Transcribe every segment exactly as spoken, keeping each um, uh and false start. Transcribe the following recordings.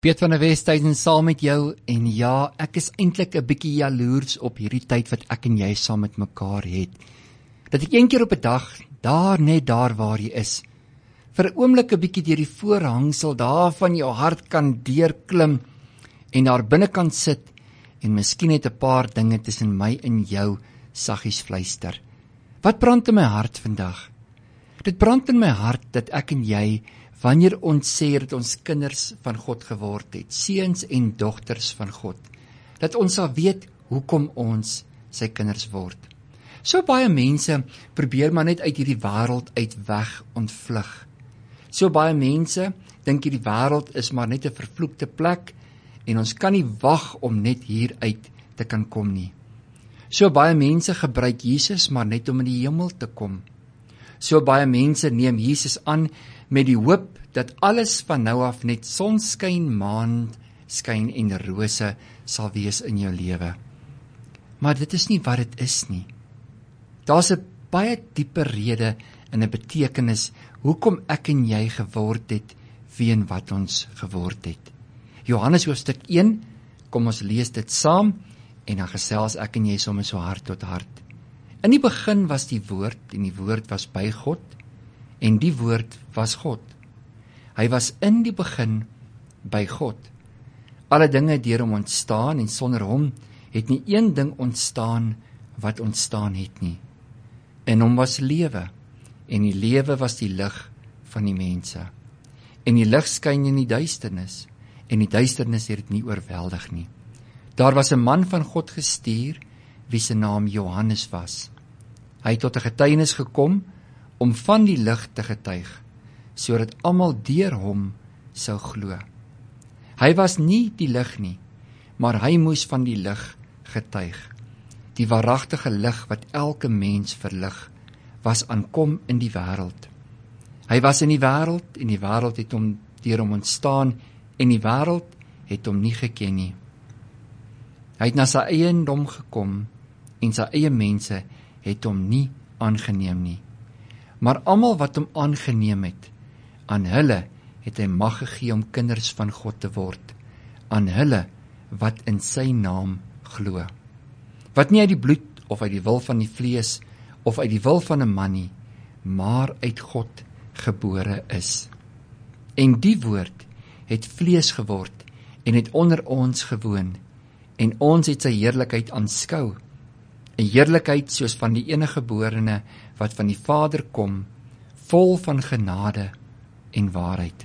Piet van der Westhuizen saam met jou, en ja, ek is eintlik 'n bietjie jaloers op hierdie tyd wat ek en jy saam met mekaar het. Dat ek een keer op 'n dag, daar net daar waar jy is, vir 'n oomblik 'n bietjie deur die voorhangsel daar van jou hart kan deurklim en daar binnekant sit en miskien net 'n paar dinge tussen my en jou saggies fluister. Wat brand in my hart vandag? Dit brand in my hart dat ek en jy, wanneer ons sê dat ons kinders van God geword het, seuns en dogters van God, dat ons sal weet hoekom ons sy kinders word. So baie mense probeer maar net uit hierdie wêreld uit weg ontvlug. So baie mense dink hierdie wêreld is maar net 'n vervloekte plek en ons kan nie wag om net hier uit te kan kom nie. So baie mense gebruik Jesus maar net om in die hemel te kom. So baie mense neem Jesus aan met die hoop dat alles van nou af net sonskyn, maanskyn en rose sal wees in jou lewe. Maar dit is nie wat dit is nie. Daar's 'n baie dieper rede en 'n betekenis hoekom ek en jy geword het wie en wat ons geword het. Johannes hoofstuk een, kom ons lees dit saam en dan gesels ek en jy sommer so hart tot hart. In die begin was die woord en die woord was by God en die woord was God. Hy was in die begin by God. Alle dinge het deur hom ontstaan en sonder hom het nie een ding ontstaan wat ontstaan het nie. In hom was lewe en die lewe was die lig van die mense. En die lig skyn in die duisternis en die duisternis het dit nie oorweldig nie. Daar was 'n man van God gestuur wie se naam Johannes was. Hy het tot 'n getuienis gekom om van die lig te getuig, sodat almal deur hom sou glo. Hy was nie die lig nie, maar hy moes van die lig getuig. Die waaragtige lig wat elke mens verlig, was aankom in die wêreld. Hy was in die wêreld en die wêreld het hom deur hom ontstaan en die wêreld het hom nie geken nie. Hy het na sy eiendom gekom en sy eie mense het hom nie aangeneem nie. Maar almal wat hom aangeneem het, aan hulle het hy mag gegee om kinders van God te word, aan hulle wat in sy naam glo. Wat nie uit die bloed of uit die wil van die vlees of uit die wil van 'n man nie, maar uit God gebore is. En die woord het vlees geword en het onder ons gewoon, en ons het sy heerlikheid aanskou, 'n heerlikheid soos van die enige geborene wat van die Vader kom, vol van genade en waarheid.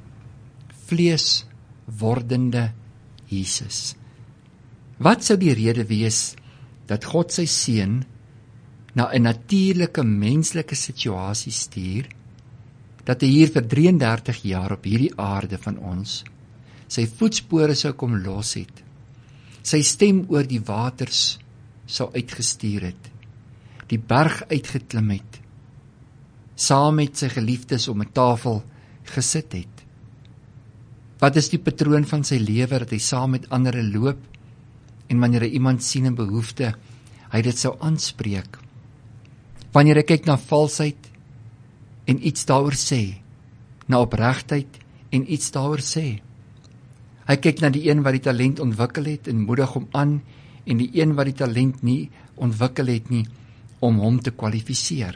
Vlees wordende Jesus. Wat sou die rede wees dat God sy seun na 'n natuurlike menslike situasie stuur, dat hy hier vir drie en dertig jaar op hierdie aarde van ons sy voetspore sou kom los het, sy stem oor die waters sou uitgestuur het, die berg uitgeklim het, saam met sy geliefdes om 'n tafel gesit het. Wat is die patroon van sy lewe, dat hy saam met ander loop, en wanneer hy iemand sien in behoefte, hy dit sou aanspreek. Wanneer hy kyk na valsheid en iets daaroor sê, na opregtheid en iets daaroor sê. Hy kyk na die een wat die talent ontwikkel het en moedig hom aan, en die een wat die talent nie ontwikkel het nie, om hom te kwalifiseer.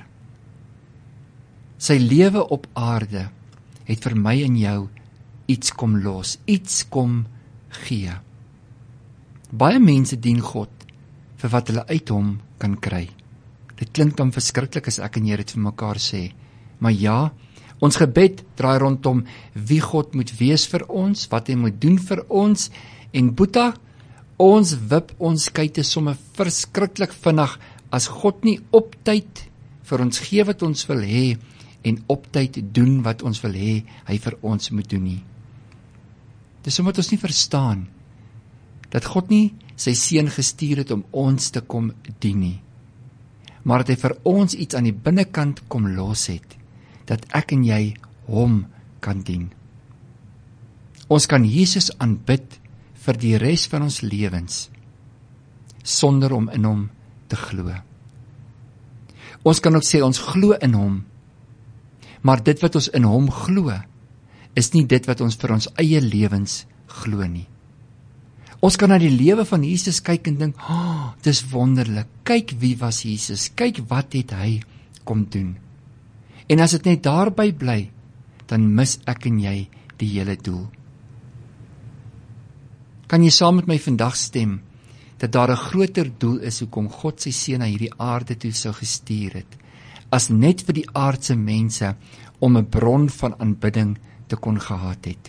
Sy lewe op aarde het vir my en jou iets kom los, iets kom gee. Baie mense dien God vir wat hulle uit hom kan kry. Dit klink dan verskriklik as ek en jy dit vir mekaar sê, maar ja, ons gebed draai rondom wie God moet wees vir ons, wat hy moet doen vir ons, en Boeta, ons wip ons kuite somme verskriklik vinnig as God nie op tyd vir ons gee wat ons wil hê en op tyd doen wat ons wil hê hy vir ons moet doen nie. Dis omdat ons nie verstaan dat God nie sy seun gestuur het om ons te kom dien nie, maar dat hy vir ons iets aan die binnekant kom los het, dat ek en jy hom kan dien. Ons kan Jesus aanbid vir die res van ons lewens, sonder om in hom te glo. Ons kan ook sê ons glo in hom, maar dit wat ons in hom glo, is nie dit wat ons vir ons eie lewens glo nie. Ons kan na die lewe van Jesus kyk en dink, oh, dis wonderlik, kyk wie was Jesus, kyk wat het hy kom doen. En as dit net daarby bly, dan mis ek en jy die hele doel. Kan jy saam met my vandag stem, dat daar 'n groter doel is hoekom God sy seun na hierdie aarde toe sou gestuur het, as net vir die aardse mense om 'n bron van aanbidding te kon gehad het.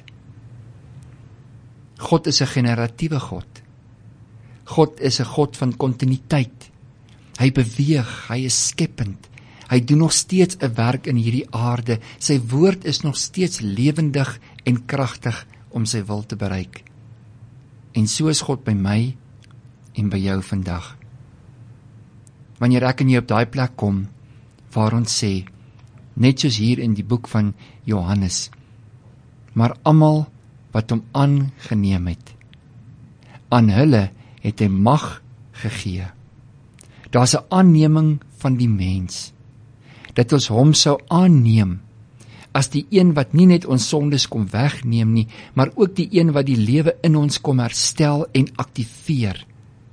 God is 'n generatiewe God. God is 'n God van kontinuïteit. Hy beweeg, hy is skepend. Hy doen nog steeds 'n werk in hierdie aarde. Sy woord is nog steeds lewendig en kragtig om sy wil te bereik. En so is God by my en by jou vandag. Wanneer ek en jy op daai plek kom, waar ons sê, net soos hier in die boek van Johannes, maar almal wat hom aangeneem het, aan hulle het hy mag gegee. Daar's 'n aanneming van die mens, dat ons hom sou aanneem, as die een wat nie net ons sondes kom wegneem nie, maar ook die een wat die lewe in ons kom herstel en aktiveer.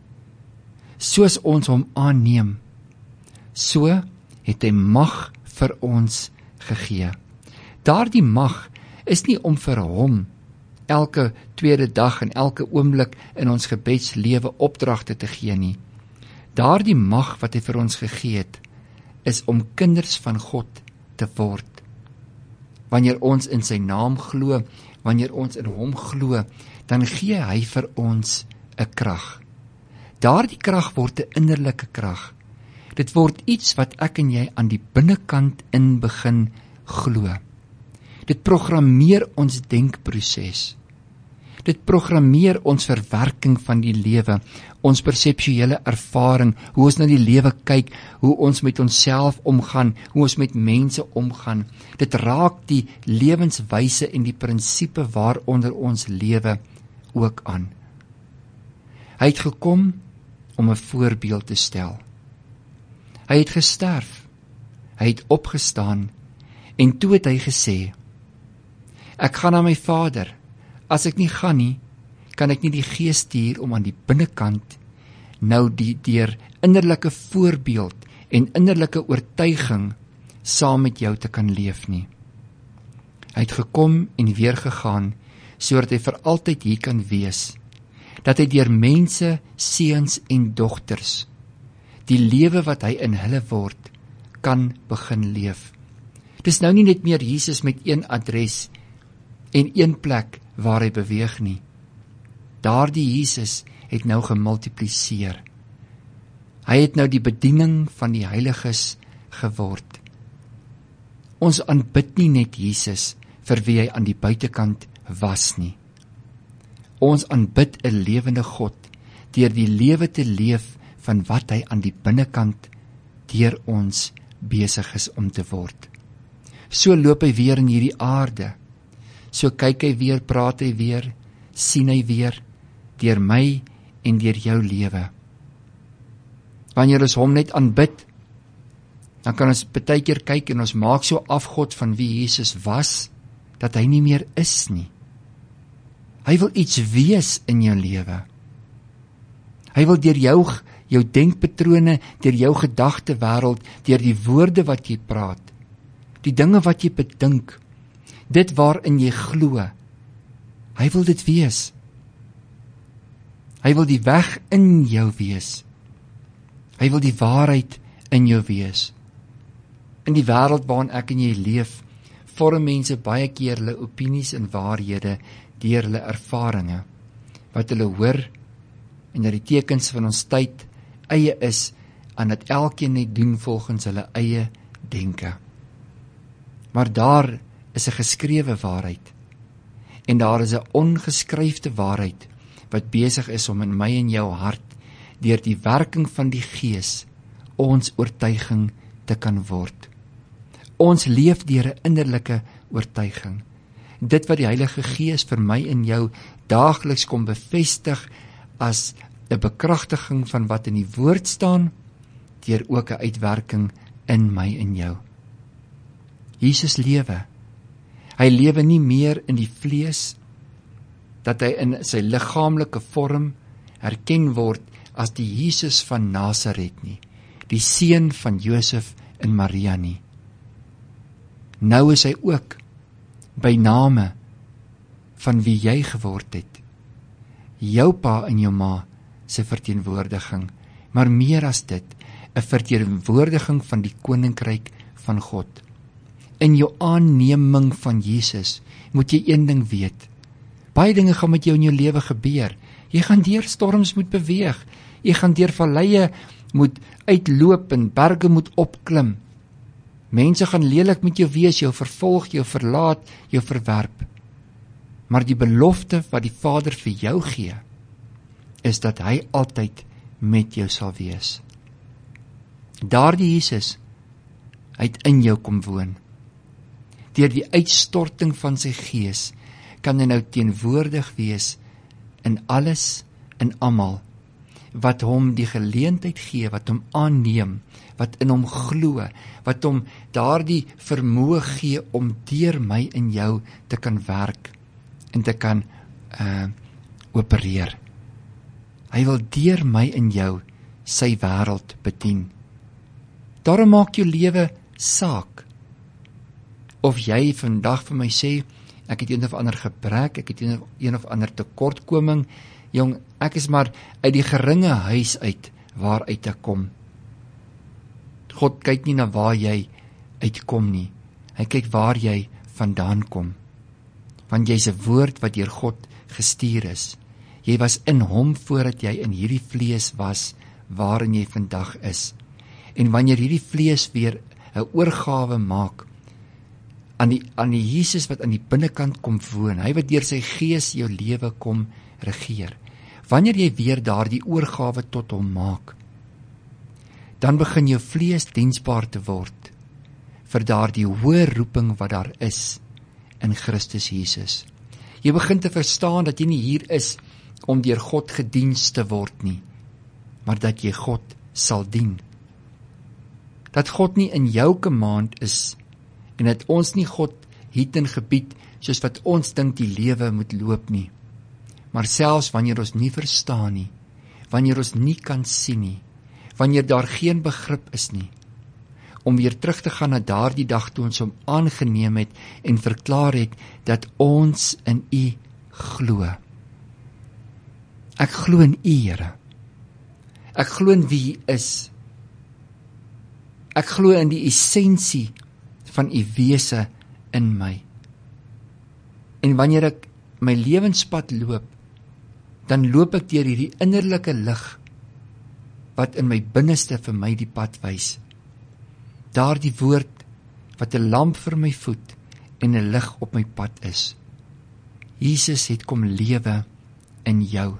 Soos ons hom aanneem, so het hy mag vir ons gegee. Daardie mag is nie om vir hom elke tweede dag en elke oomblik in ons gebedslewe opdragte te gee nie. Daardie mag wat hy vir ons gegee het, is om kinders van God te word. Wanneer ons in sy naam glo, wanneer ons in hom glo, dan gee hy vir ons 'n krag. Daardie krag word 'n innerlike krag. Dit word iets wat ek en jy aan die binnekant in begin glo. Dit programmeer ons denkproses. Dit programmeer ons verwerking van die lewe, ons perseptuele ervaring, hoe ons na die lewe kyk, hoe ons met onsself omgaan, hoe ons met mense omgaan. Dit raak die lewenswyse en die prinsipe waaronder ons lewe ook aan. Hy het gekom om 'n voorbeeld te stel. Hy het gesterf, hy het opgestaan, en toe het hy gesê, ek gaan na my Vader. As ek nie gaan nie, kan ek nie die Gees stuur om aan die binnekant nou die deur innerlike voorbeeld en innerlike oortuiging saam met jou te kan leef nie. Hy het gekom en weer gegaan, sodat hy vir altyd hier kan wees, dat hy deur mense, seuns en dogters, die lewe wat hy in hulle word, kan begin leef. Dis nou nie net meer Jesus met een adres en een plek waar hy beweeg nie. Daardie Jesus het nou gemultipliseer. Hy het nou die bediening van die heiliges geword. Ons aanbid nie net Jesus vir wie hy aan die buitekant was nie. Ons aanbid 'n lewende God deur die lewe te leef van wat hy aan die binnekant deur ons besig is om te word. So loop hy weer in hierdie aarde. So kyk hy weer, praat hy weer, sien hy weer, deur my en deur jou lewe. Wanneer ons hom net aanbid, dan kan ons baie keer kyk en ons maak so afgod van wie Jesus was, dat hy nie meer is nie. Hy wil iets wees in jou lewe. Hy wil deur jou, jou denkpatrone, deur jou gedagtewêreld, deur die woorde wat jy praat, die dinge wat jy bedink, dit waarin jy glo, hy wil dit wees. Hy wil die weg in jou wees. Hy wil die waarheid in jou wees. In die wêreld waarin ek en jy leef, vorm mense baie keer hulle opinies en waarhede deur hulle ervarings, wat hulle hoor, en dat die tekens van ons tyd eie is, en dat elkeen net doen volgens hulle eie denke. Maar daar is 'n geskrewe waarheid, en daar is 'n ongeskryfde waarheid, wat besig is om in my en jou hart, deur die werking van die Gees, ons oortuiging te kan word. Ons leef deur 'n innerlike oortuiging. Dit wat die Heilige Gees vir my en jou daagliks kom bevestig, as 'n bekragtiging van wat in die woord staan, deur ook 'n uitwerking in my en jou. Jesus lewe. Hy lewe nie meer in die vlees, dat hy in sy liggaamlike vorm herken word as die Jesus van Nasaret nie, die seun van Josef en Maria nie. Nou is hy ook by name van wie jy geword het, jou pa en jou ma se verteenwoordiging, maar meer as dit, 'n verteenwoordiging van die koninkryk van God. In jou aanneming van Jesus moet jy een ding weet. Baie dinge gaan met jou in jou lewe gebeur. Jy gaan deur storms moet beweeg. Jy gaan deur valleie moet uitloop en berge moet opklim. Mense gaan lelik met jou wees, jou vervolg, jou verlaat, jou verwerp. Maar die belofte wat die Vader vir jou gee, is dat hy altyd met jou sal wees. Daardie Jesus, hy het in jou kom woon. Deur die uitstorting van sy gees, kan hy nou teenwoordig wees in alles en almal, wat hom die geleentheid gee, wat hom aanneem, wat in hom glo, wat hom daardie vermoë gee om deur my en jou te kan werk en te kan uh, opereer. Hy wil deur my en jou sy wêreld bedien. Daarom maak jou lewe saak. Of jy vandag vir my sê, ek het een of ander gebrek, ek het een of, een of ander tekortkoming, jong, ek is maar uit die geringe huis uit waaruit ek kom. God kyk nie na waar jy uitkom nie, hy kyk waar jy vandaan kom. Want jy's 'n woord wat deur God gestuur is. Jy was in hom voordat jy in hierdie vlees was waarin jy vandag is. En wanneer hierdie vlees weer 'n oorgawe maak aan die aan die Jesus wat aan die binnekant kom woon, hy wat deur sy gees jou lewe kom regeer. Wanneer jy weer daardie oorgawe tot hom maak, dan begin jou vlees diensbaar te word vir daardie hoë roeping wat daar is in Christus Jesus. Jy begin te verstaan dat jy nie hier is om deur God gediens te word nie, maar dat jy God sal dien. Dat God nie in jou command is, en dat ons nie God het in gebied, soos wat ons dink die lewe moet loop nie. Maar selfs wanneer ons nie verstaan nie, wanneer ons nie kan sien nie, wanneer daar geen begrip is nie, om weer terug te gaan na daardie dag toe ons hom aangeneem het en verklaar het dat ons in U glo. Ek glo in U, Here. Ek glo in wie U is. Ek glo in die essensie van U wese in my. En wanneer ek my lewenspad loop, dan loop ek deur hierdie innerlike lig wat in my binneste vir my die pad wys. Daardie woord wat 'n lamp vir my voet en 'n lig op my pad is. Jesus het kom lewe in jou.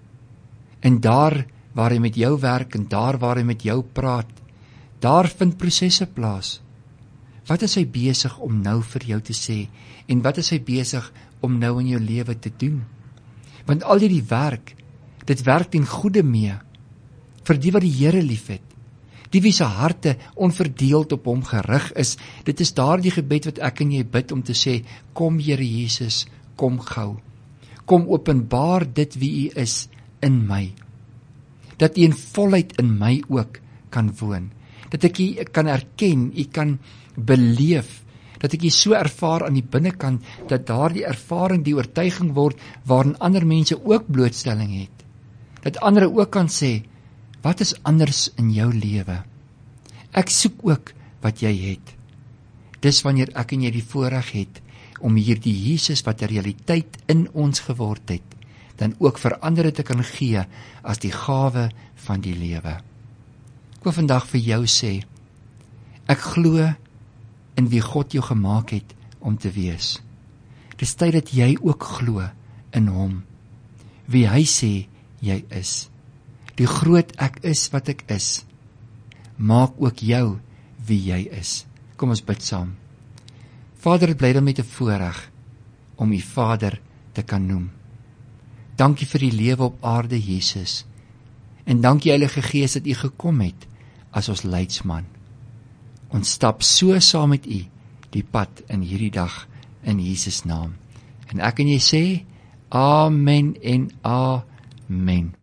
En daar waar hy met jou werk en daar waar hy met jou praat, daar vind prosesse plaas. Wat is hy besig om nou vir jou te sê? En wat is hy besig om nou in jou lewe te doen? Want al hierdie werk, dit werk ten goeie mee vir die wat die Here liefhet, die wie se harte onverdeeld op hom gerig is. Dit is daardie gebed wat ek en jy bid om te sê, kom Here Jesus, kom gou. Kom openbaar dit wie U is in my. Dat U in volheid in my ook kan woon. Dat ek U kan erken, U kan beleef, dat ek U so ervaar aan die binnekant, dat daardie ervaring die oortuiging word, waarin ander mense ook blootstelling het. Dat ander ook kan sê, wat is anders in jou lewe? Ek soek ook wat jy het. Dis wanneer ek en jy die voorreg het, om hierdie Jesus wat 'n realiteit in ons geword het, dan ook vir ander te kan gee, as die gawe van die lewe. Ek wil vandag vir jou sê, ek glo in wie God jou gemaak het om te wees. Dis tyd dat jy ook glo in hom, wie hy sê jy is. Die groot ek is wat ek is, maak ook jou wie jy is. Kom ons bid saam. Vader, het bly dan met 'n voorreg om U Vader te kan noem. Dankie vir die lewe op aarde, Jesus. En dankie Heilige Gees dat U gekom het as ons leidsman. Ons stap so saam met U die pad in hierdie dag in Jesus naam. En ek en jy sê, Amen en amen.